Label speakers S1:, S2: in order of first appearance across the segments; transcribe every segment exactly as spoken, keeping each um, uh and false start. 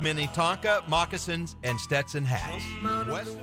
S1: Minnetonka, moccasins, and Stetson hats. West-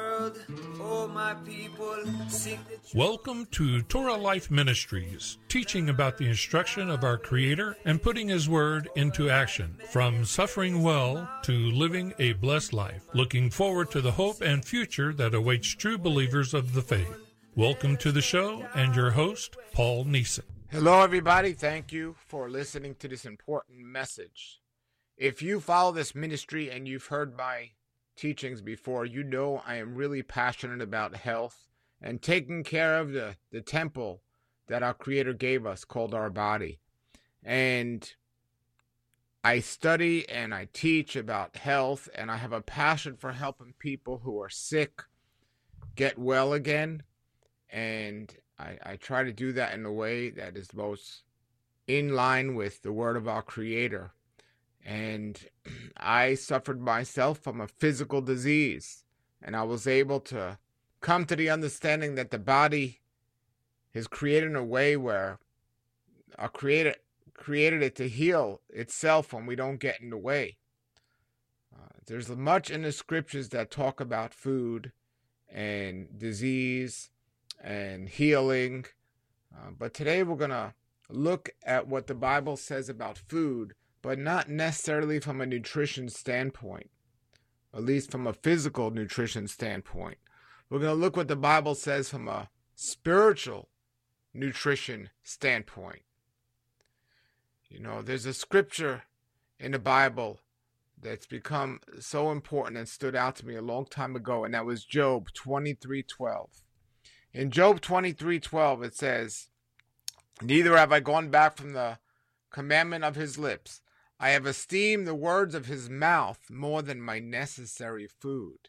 S2: Welcome to Torah Life Ministries, teaching about the instruction of our Creator and putting His Word into action, from suffering well to living a blessed life, looking forward to the hope and future that awaits true believers of the faith. Welcome to the show and your host, Paul Neeson.
S3: Hello, everybody. Thank you for listening to this important message. If you follow this ministry and you've heard my teachings before, you know I am really passionate about health and taking care of the, the temple that our Creator gave us called our body. And I study and I teach about health, and I have a passion for helping people who are sick get well again. And I, I try to do that in a way that is most in line with the Word of our Creator. And I suffered myself from a physical disease, and I was able to come to the understanding that the body is created in a way where our Creator created it to heal itself when we don't get in the way. Uh, there's much in the scriptures that talk about food and disease and healing, uh, but today we're going to look at what the Bible says about food, but not necessarily from a nutrition standpoint, at least from a physical nutrition standpoint. We're going to look what the Bible says from a spiritual nutrition standpoint. You know, there's a scripture in the Bible that's become so important and stood out to me a long time ago, and that was Job twenty-three twelve. In Job twenty-three twelve, it says, "Neither have I gone back from the commandment of his lips. I have esteemed the words of his mouth more than my necessary food."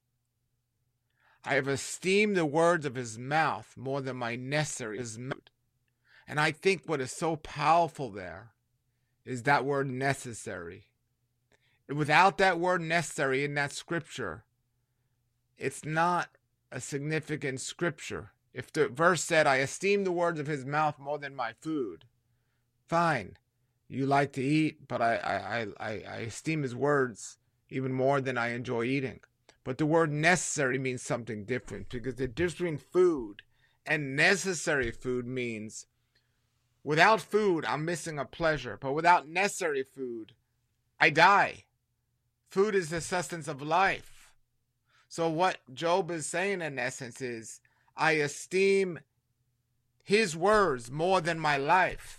S3: I have esteemed the words of his mouth more than my necessary food. And I think what is so powerful there is that word necessary. Without that word necessary in that scripture, it's not a significant scripture. If the verse said, "I esteem the words of his mouth more than my food," fine. You like to eat, but I, I, I, I esteem his words even more than I enjoy eating. But the word necessary means something different, because the difference between food and necessary food means without food, I'm missing a pleasure. But without necessary food, I die. Food is the sustenance of life. So what Job is saying in essence is, I esteem his words more than my life.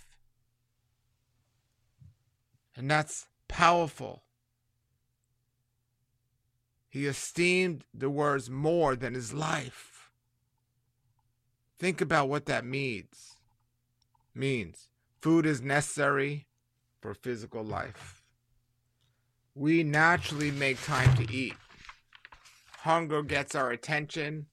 S3: And that's powerful. He esteemed the words more than his life. Think about what that means. Means food is necessary for physical life. We naturally make time to eat. Hunger gets our attention.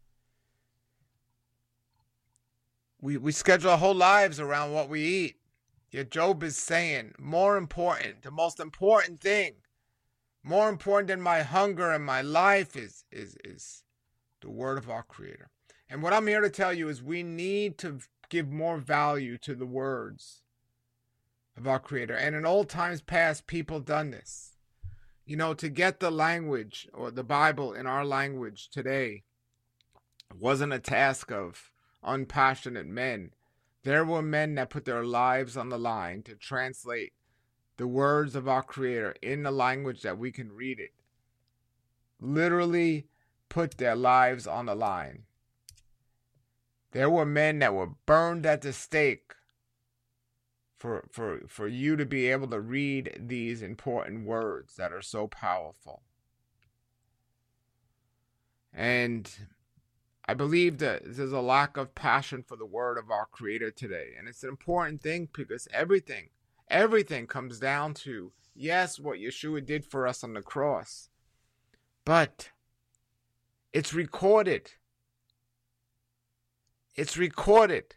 S3: We, we schedule our whole lives around what we eat. Yet Job is saying, more important, the most important thing, more important than my hunger and my life is, is, is the word of our Creator. And what I'm here to tell you is we need to give more value to the words of our Creator. And in old times past, people done this. You know, to get the language or the Bible in our language today wasn't a task of unpassionate men. There were men that put their lives on the line to translate the words of our Creator in the language that we can read it. Literally put their lives on the line. There were men that were burned at the stake for, for, for you to be able to read these important words that are so powerful. And I believe that there's a lack of passion for the word of our Creator today. And it's an important thing, because everything, everything comes down to, yes, what Yeshua did for us on the cross. But it's recorded. It's recorded.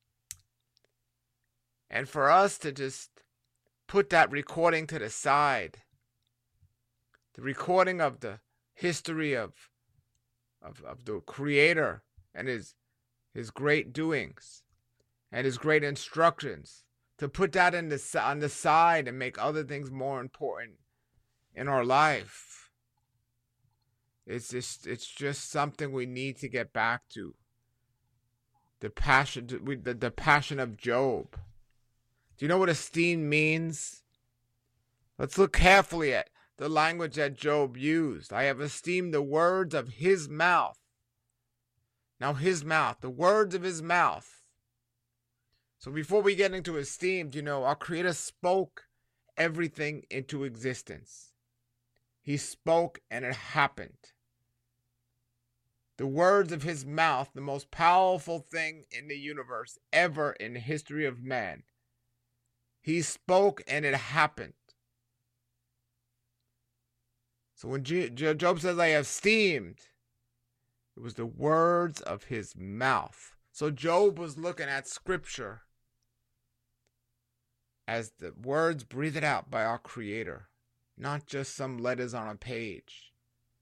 S3: And for us to just put that recording to the side, the recording of the history of Of, of the Creator and his his great doings and his great instructions, to put that in the, on the side and make other things more important, in our life. It's just, it's just something we need to get back to. The passion, the, the passion of Job. Do you know what esteem means? Let's look carefully at the language that Job used. I have esteemed the words of his mouth. Now his mouth, the words of his mouth. So before we get into esteemed, you know, our Creator spoke everything into existence. He spoke and it happened. The words of his mouth, the most powerful thing in the universe ever in the history of man. He spoke and it happened. So when Job says, I have esteemed, it was the words of his mouth. So Job was looking at Scripture as the words breathed out by our Creator, not just some letters on a page.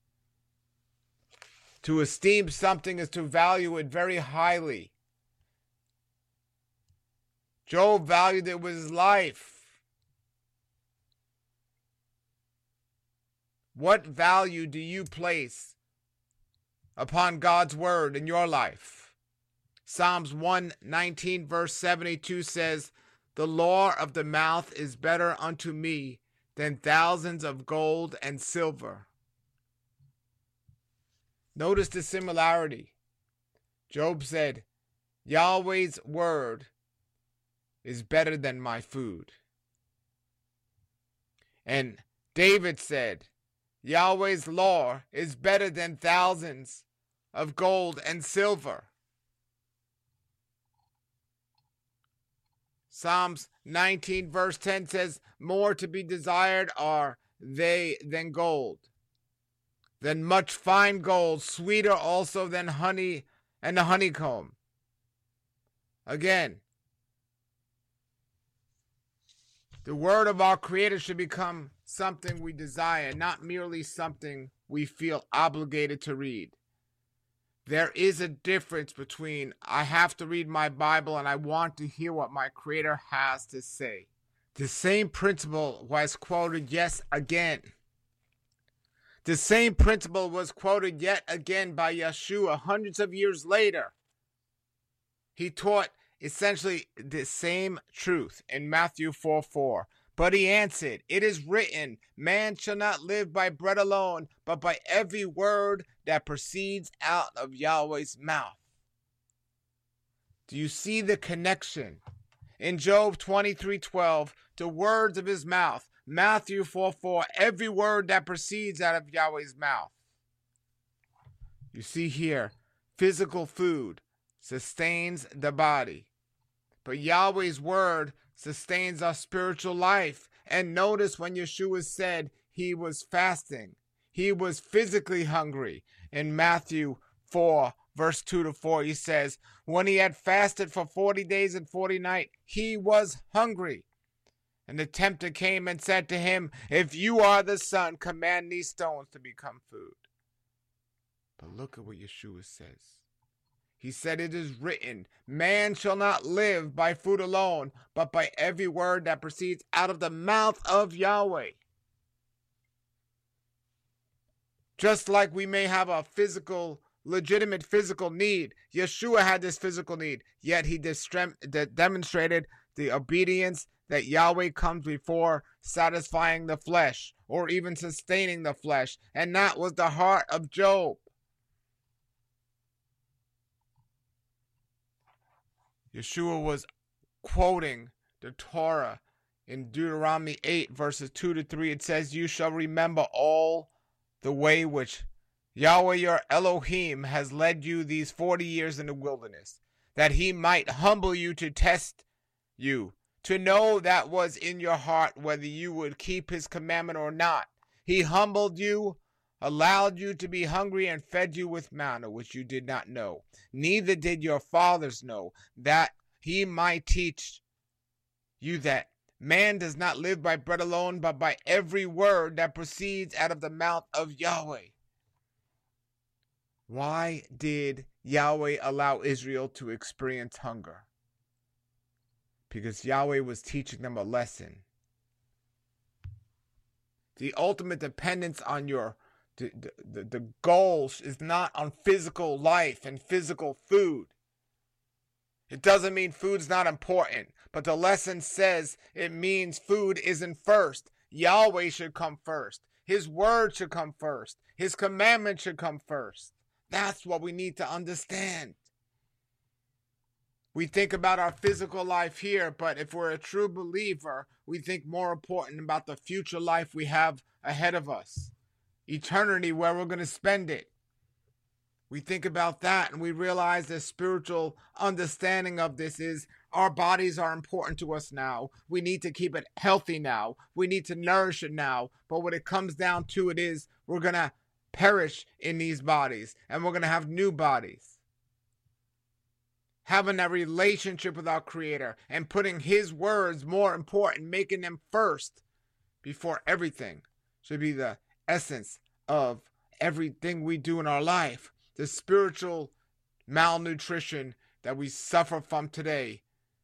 S3: To esteem something is to value it very highly. Job valued it with his life. What value do you place upon God's word in your life? Psalms one nineteen verse seventy-two says, the law of the mouth is better unto me than thousands of gold and silver. Notice the similarity. Job said, Yahweh's word is better than my food. And David said, Yahweh's law is better than thousands of gold and silver. Psalms nineteen verse ten says, more to be desired are they than gold, than much fine gold, sweeter also than honey and the honeycomb. Again, the word of our Creator should become something we desire, not merely something we feel obligated to read. There is a difference between I have to read my Bible and I want to hear what my Creator has to say. The same principle was quoted yet again. The same principle was quoted yet again by Yeshua hundreds of years later. He taught essentially the same truth in Matthew four four. But he answered, it is written, man shall not live by bread alone, but by every word that proceeds out of Yahweh's mouth. Do you see the connection? In Job twenty-three twelve, the words of his mouth. Matthew four four, every word that proceeds out of Yahweh's mouth. You see here, physical food sustains the body. But Yahweh's word sustains our spiritual life. And notice when Yeshua said he was fasting, he was physically hungry. In Matthew four, verse two to four, he says, when he had fasted for forty days and forty nights, he was hungry. And the tempter came and said to him, if you are the Son, command these stones to become food. But look at what Yeshua says. He said, it is written, man shall not live by food alone, but by every word that proceeds out of the mouth of Yahweh. Just like we may have a physical, legitimate physical need, Yeshua had this physical need, yet he demonstrated the obedience that Yahweh comes before satisfying the flesh, or even sustaining the flesh, and that was the heart of Job. Yeshua was quoting the Torah in Deuteronomy eight, verses two to three. It says, you shall remember all the way which Yahweh your Elohim has led you these forty years in the wilderness, that he might humble you to test you, to know that was in your heart whether you would keep his commandment or not. He humbled you, allowed you to be hungry, and fed you with manna, which you did not know, neither did your fathers know, that he might teach you that man does not live by bread alone, but by every word that proceeds out of the mouth of Yahweh. Why did Yahweh allow Israel to experience hunger? Because Yahweh was teaching them a lesson. The ultimate dependence on your the, the, the goals is not on physical life and physical food. It doesn't mean food's not important, but the lesson says it means food isn't first. Yahweh should come first. His word should come first. His commandment should come first. That's what we need to understand. We think about our physical life here, but if we're a true believer, we think more important about the future life we have ahead of us. Eternity, where we're going to spend it. We think about that and we realize the spiritual understanding of this is our bodies are important to us now. We need to keep it healthy now. We need to nourish it now. But what it comes down to it is we're going to perish in these bodies and we're going to have new bodies. Having that relationship with our Creator and putting His words more important, making them first before everything should be the essence of everything we do in our life. The spiritual malnutrition that we suffer from today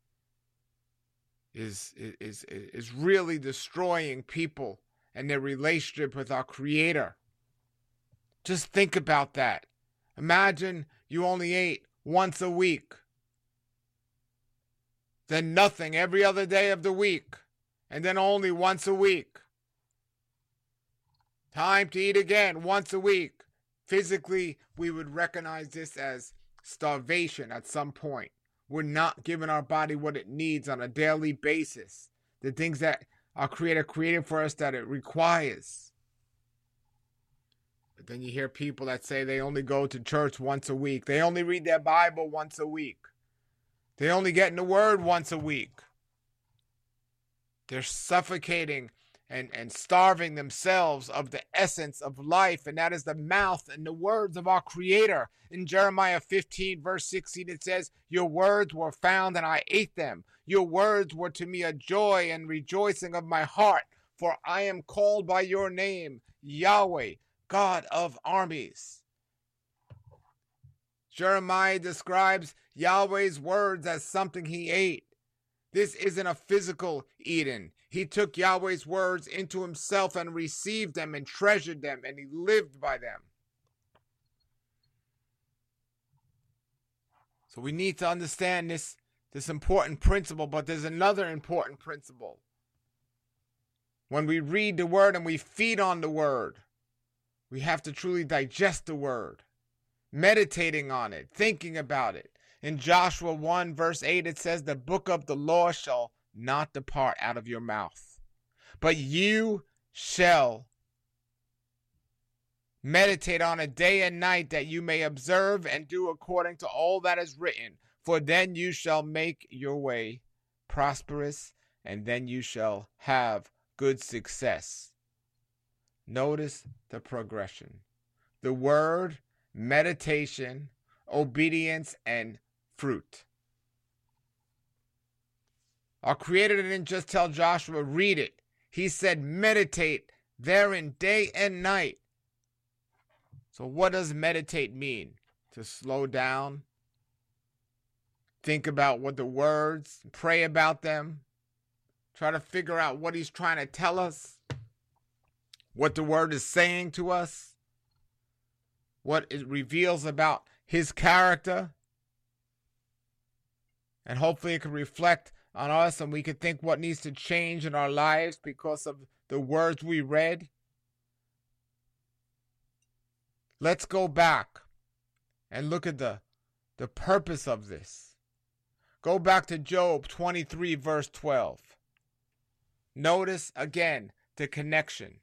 S3: is, is, is really destroying people and their relationship with our Creator. Just think about that. Imagine you only ate once a week, then nothing every other day of the week, and then only once a week. Time to eat again once a week. Physically, we would recognize this as starvation at some point. We're not giving our body what it needs on a daily basis. The things that our Creator created for us that it requires. But then you hear people that say they only go to church once a week. They only read their Bible once a week. They only get in the Word once a week. They're suffocating and, and starving themselves of the essence of life, and that is the mouth and the words of our Creator. In Jeremiah fifteen, verse sixteen, it says, "Your words were found, and I ate them. Your words were to me a joy and rejoicing of my heart, for I am called by your name, Yahweh, God of armies." Jeremiah describes Yahweh's words as something he ate. This isn't a physical eating. He took Yahweh's words into himself and received them and treasured them, and he lived by them. So we need to understand this, this important principle, but there's another important principle. When we read the word and we feed on the word, we have to truly digest the word, meditating on it, thinking about it. In Joshua one, verse eight, it says, "The book of the law shall not depart out of your mouth, but you shall meditate on it day and night, that you may observe and do according to all that is written. For then you shall make your way prosperous, and then you shall have good success." Notice the progression. The word, meditation, obedience, and fruit. Our Creator didn't just tell Joshua, read it. He said, meditate therein day and night. So what does meditate mean? To slow down, think about what the words, pray about them, try to figure out what he's trying to tell us, what the word is saying to us, what it reveals about his character. And hopefully it can reflect on us and we can think what needs to change in our lives because of the words we read. Let's go back and look at the, the purpose of this. Go back to Job twenty-three, verse twelve. Notice again the connection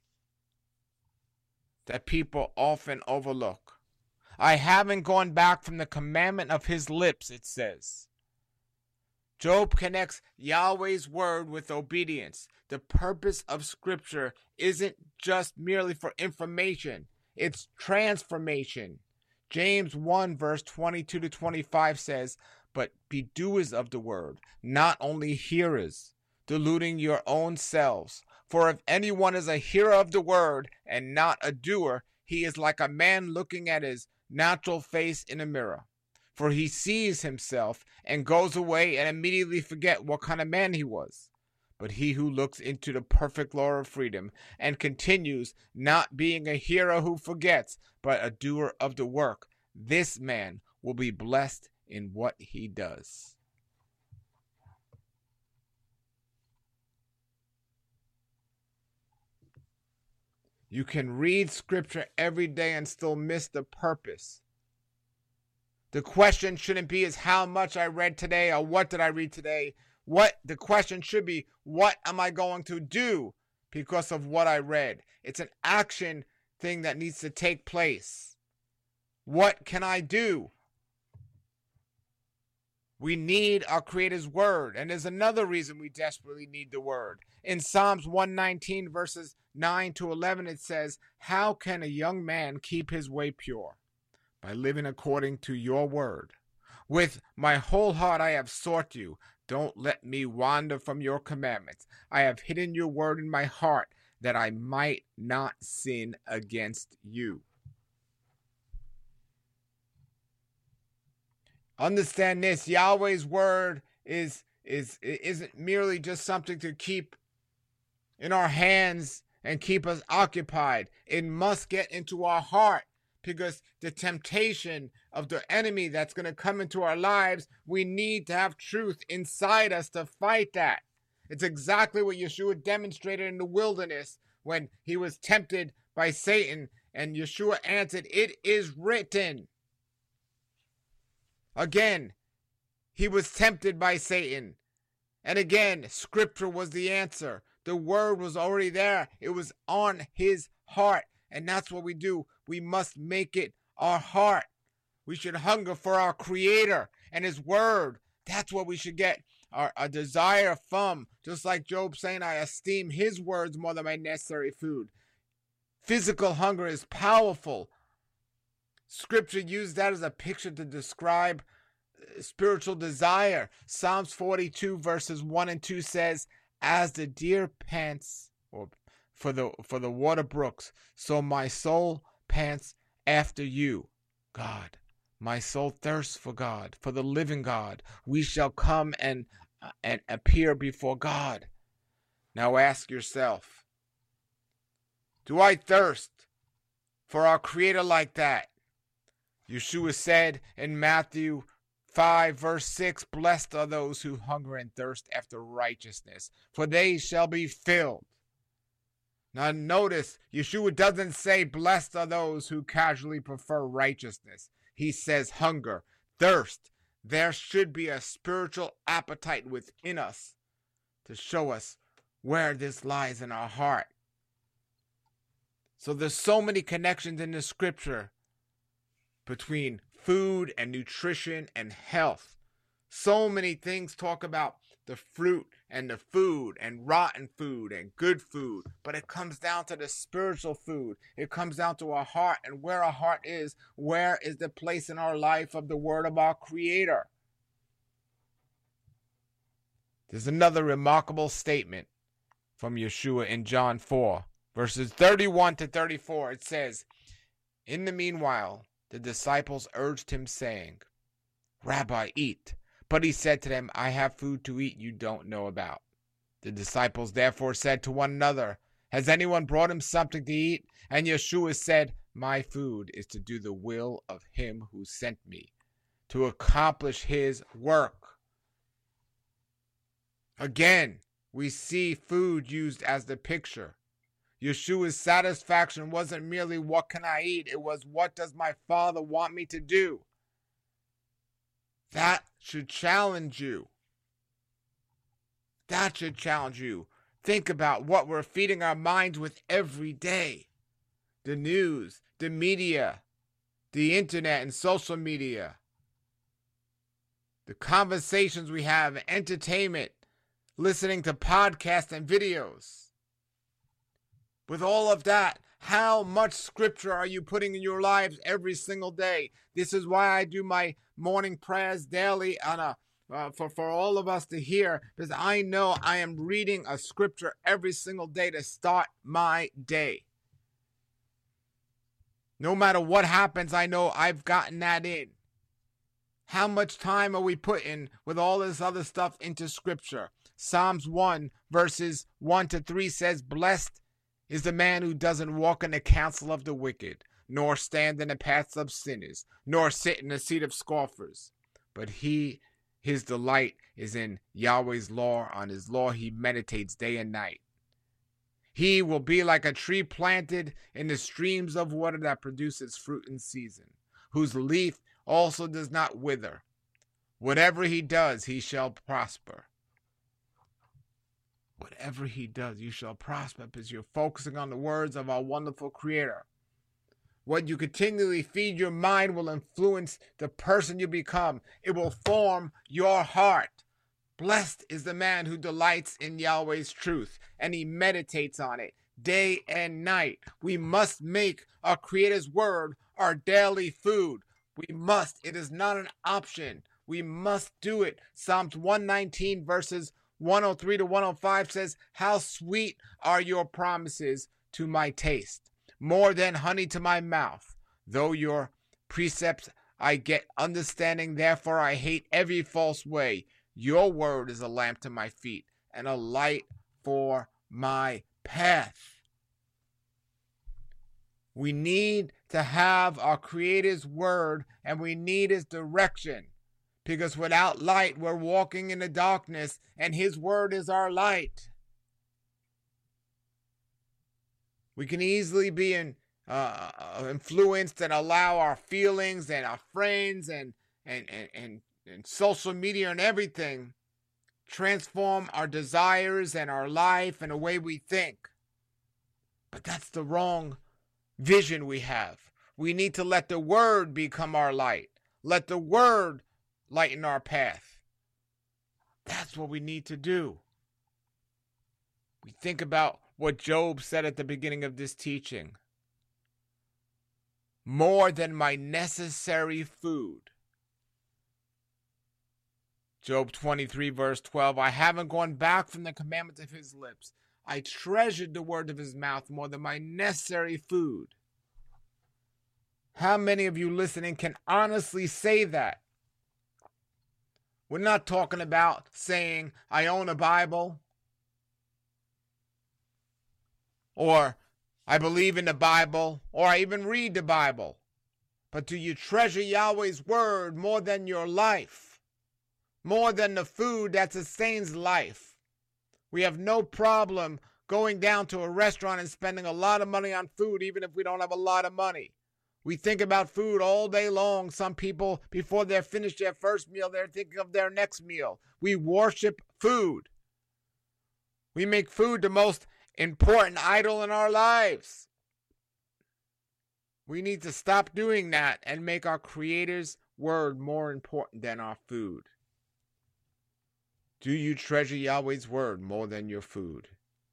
S3: that people often overlook. "I haven't gone back from the commandment of his lips," it says. Job connects Yahweh's word with obedience. The purpose of Scripture isn't just merely for information. It's transformation. James one, verse twenty-two to twenty-five says, "But be doers of the word, not only hearers, deluding your own selves. For if anyone is a hearer of the word and not a doer, he is like a man looking at his natural face in a mirror. For he sees himself and goes away and immediately forget what kind of man he was. but he who looks into the perfect law of freedom and continues, not being a hearer who forgets, but a doer of the work, this man will be blessed in what he does. You can read scripture every day and still miss the purpose. The question shouldn't be is how much I read today or what did I read today. What the question should be, what am I going to do because of what I read? It's an action thing that needs to take place. What can I do? We need our Creator's word. And there's another reason we desperately need the word. In Psalms one nineteen, verses nine to eleven, it says, how can a young man keep his way pure? By living according to your word. With my whole heart I have sought you. Don't let me wander from your commandments. I have hidden your word in my heart that I might not sin against you. Understand this, Yahweh's word is, is, isn't merely just something to keep in our hands and keep us occupied. It must get into our heart, because the temptation of the enemy that's going to come into our lives, we need to have truth inside us to fight that. It's exactly what Yeshua demonstrated in the wilderness when he was tempted by Satan, and Yeshua answered, it is written. Again, he was tempted by Satan. And again, scripture was the answer. The word was already there. It was on his heart. And that's what we do. We must make it our heart. We should hunger for our Creator and his word. That's what we should get our, our desire from. Just like Job saying, I esteem his words more than my necessary food. Physical hunger is powerful. Scripture used that as a picture to describe spiritual desire. Psalms forty-two verses one and two says, as the deer pants or for the for the water brooks, so my soul pants after you, God. My soul thirsts for God, for the living God. We shall come and uh, and appear before God. Now ask yourself, do I thirst for our Creator like that? Yeshua said in Matthew five verse six, blessed are those who hunger and thirst after righteousness, for they shall be filled. Now notice, Yeshua doesn't say blessed are those who casually prefer righteousness. He says hunger, thirst. There should be a spiritual appetite within us to show us where this lies in our heart. So there's so many connections in the scripture between food and nutrition and health. So many things talk about the fruit and the food and rotten food and good food. But it comes down to the spiritual food. It comes down to our heart, and where our heart is, where is the place in our life of the word of our Creator? There's another remarkable statement from Yeshua in John four, verses thirty-one to thirty-four. It says, in the meanwhile, the disciples urged him, saying, Rabbi, eat. But he said to them, I have food to eat you don't know about. The disciples therefore said to one another, has anyone brought him something to eat? And Yeshua said, my food is to do the will of him who sent me, to accomplish his work. Again, we see food used as the picture. Yeshua's satisfaction wasn't merely what can I eat, it was what does my Father want me to do? That should challenge you. That should challenge you. Think about what we're feeding our minds with every day. The news, the media, the internet and social media, the conversations we have, entertainment, listening to podcasts and videos. With all of that, how much scripture are you putting in your lives every single day? This is why I do my morning prayers daily on a, uh, for, for all of us to hear, because I know I am reading a scripture every single day to start my day. No matter what happens, I know I've gotten that in. How much time are we putting with all this other stuff into scripture? Psalms one, verses one to three says, "Blessed is the man who doesn't walk in the counsel of the wicked, nor stand in the paths of sinners, nor sit in the seat of scoffers. But he, his delight is in Yahweh's law. On his law he meditates day and night. He will be like a tree planted in the streams of water that produces fruit in season, whose leaf also does not wither. Whatever he does, he shall prosper." Whatever he does, you shall prosper, because you're focusing on the words of our wonderful Creator. What you continually feed your mind will influence the person you become. It will form your heart. Blessed is the man who delights in Yahweh's truth, and he meditates on it day and night. We must make our Creator's word our daily food. We must. It is not an option. We must do it. Psalms one nineteen, verses one oh three to one oh five says, "How sweet are your promises to my taste, more than honey to my mouth. Though your precepts I get understanding, therefore I hate every false way. Your word is a lamp to my feet and a light for my path." We need to have our Creator's word, and we need his direction. Because without light, we're walking in the darkness, and his word is our light. We can easily be in, uh, influenced and allow our feelings and our friends and, and, and, and, and social media and everything transform our desires and our life and the way we think. But that's the wrong vision we have. We need to let the word become our light. Let the word lighten our path. That's what we need to do. We think about what Job said at the beginning of this teaching. More than my necessary food. Job twenty-three, verse twelve, "I haven't gone back from the commandments of his lips. I treasured the word of his mouth more than my necessary food." How many of you listening can honestly say that? We're not talking about saying, "I own a Bible," or "I believe in the Bible," or "I even read the Bible." But do you treasure Yahweh's word more than your life? More than the food that sustains life? We have no problem going down to a restaurant and spending a lot of money on food, even if we don't have a lot of money. We think about food all day long. Some people, before they're finished their first meal, they're thinking of their next meal. We worship food. We make food the most important idol in our lives. We need to stop doing that and make our Creator's word more important than our food. Do you treasure Yahweh's word more than your food?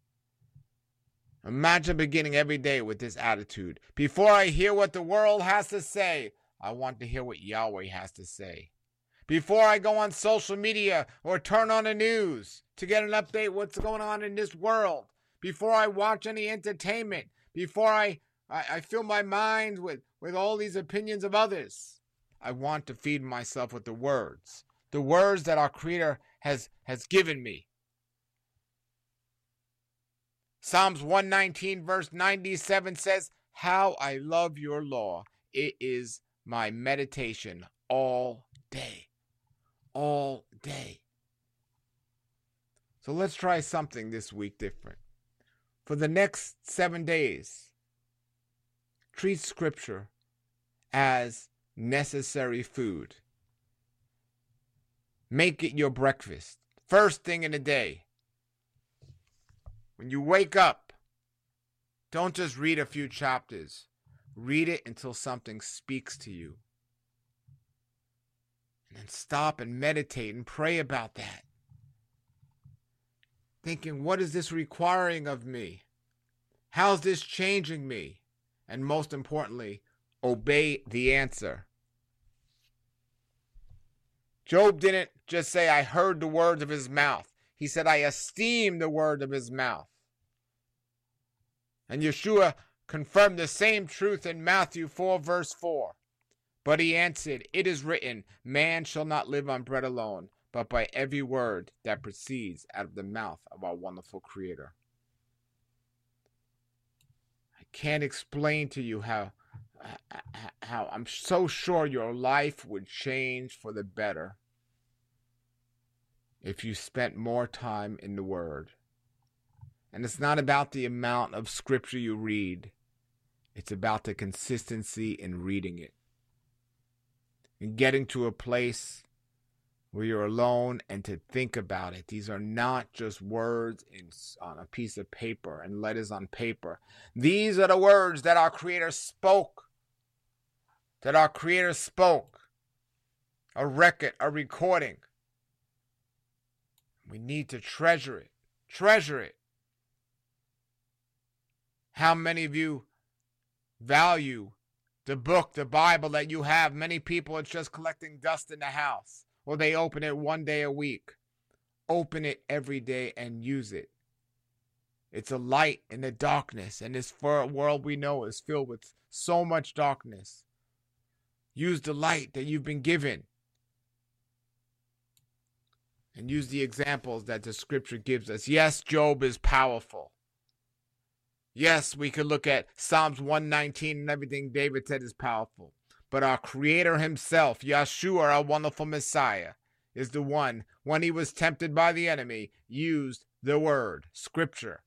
S3: Imagine beginning every day with this attitude. Before I hear what the world has to say, I want to hear what Yahweh has to say. Before I go on social media or turn on the news to get an update what's going on in this world, before I watch any entertainment, before I, I, I fill my mind with, with all these opinions of others, I want to feed myself with the words. The words that our Creator has, has given me. Psalms one nineteen verse ninety-seven says, "How I love your law. It is my meditation all day." All day. So let's try something this week different. For the next seven days, treat Scripture as necessary food. Make it your breakfast. First thing in the day. When you wake up, don't just read a few chapters. Read it until something speaks to you. And then stop and meditate and pray about that. Thinking, what is this requiring of me? How's this changing me? And most importantly, obey the answer. Job didn't just say, "I heard the words of his mouth." He said, "I esteem the word of his mouth." And Yeshua confirmed the same truth in Matthew four, verse four. But he answered, "It is written, man shall not live on bread alone, but by every word that proceeds out of the mouth of our wonderful Creator. I can't explain to you how, how I'm so sure your life would change for the better if you spent more time in the Word. And it's not about the amount of scripture you read. It's about the consistency in reading it. And getting to a place where you're alone and to think about it. These are not just words in, on a piece of paper and letters on paper. These are the words that our Creator spoke. That our Creator spoke. A record, a recording. We need to treasure it. Treasure it. How many of you value the book, the Bible that you have? Many people, it's just collecting dust in the house. Or they open it one day a week. Open it every day and use it. It's a light in the darkness. And this world we know is filled with so much darkness. Use the light that you've been given. And use the examples that the scripture gives us. Yes, Job is powerful. Yes, we could look at Psalms one nineteen and everything David said is powerful. But our Creator himself, Yeshua, our wonderful Messiah, is the one, when he was tempted by the enemy, used the word, scripture.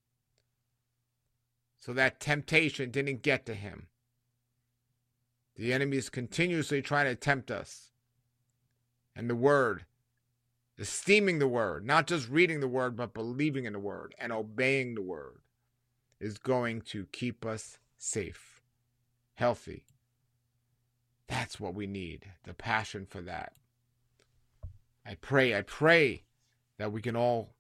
S3: So that temptation didn't get to him. The enemy is continuously trying to tempt us. And the word, esteeming the word, not just reading the word, but believing in the word and obeying the word, is going to keep us safe, healthy. That's what we need, the passion for that. I pray, I pray that we can all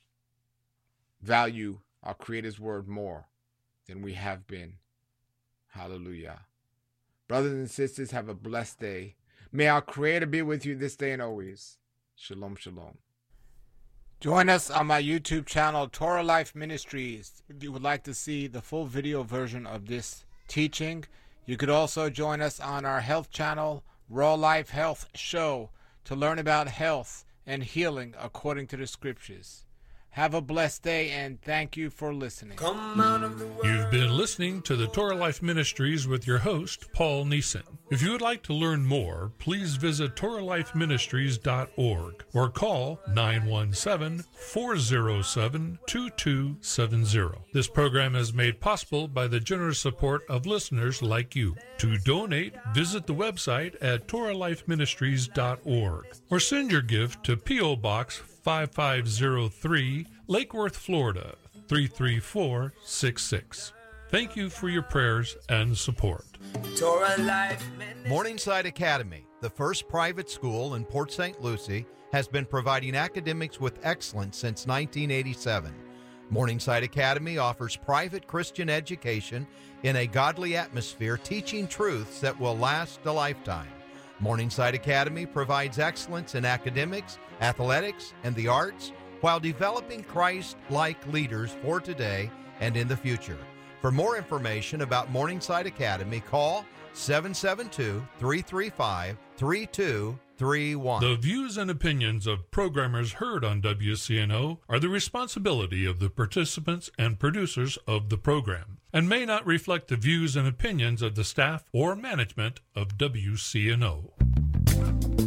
S3: value our Creator's word more than we have been. Hallelujah. Brothers and sisters, have a blessed day. May our Creator be with you this day and always. Shalom, shalom. Join us on my YouTube channel, Torah Life Ministries, if you would like to see the full video version of this teaching. You could also join us on our health channel, Raw Life Health Show, to learn about health and healing according to the scriptures. Have a blessed day, and thank you for listening.
S2: You've been listening to the Torah Life Ministries with your host, Paul Neeson. If you would like to learn more, please visit Torah Life Ministries dot org or call nine one seven, four zero seven, two two seven zero. This program is made possible by the generous support of listeners like you. To donate, visit the website at Torah Life Ministries dot org or send your gift to P O. Box five five zero three, Lake Worth, Florida, three three four six six. Thank you for your prayers and support.
S1: Morningside Academy, the first private school in Port Saint Lucie, has been providing academics with excellence since nineteen eighty-seven. Morningside Academy offers private Christian education in a godly atmosphere, teaching truths that will last a lifetime. Morningside Academy provides excellence in academics, athletics, and the arts while developing Christ-like leaders for today and in the future. For more information about Morningside Academy, call seven seven two, three three five, three two three one.
S2: The views and opinions of programmers heard on W C N O are the responsibility of the participants and producers of the program and may not reflect the views and opinions of the staff or management of W C N O.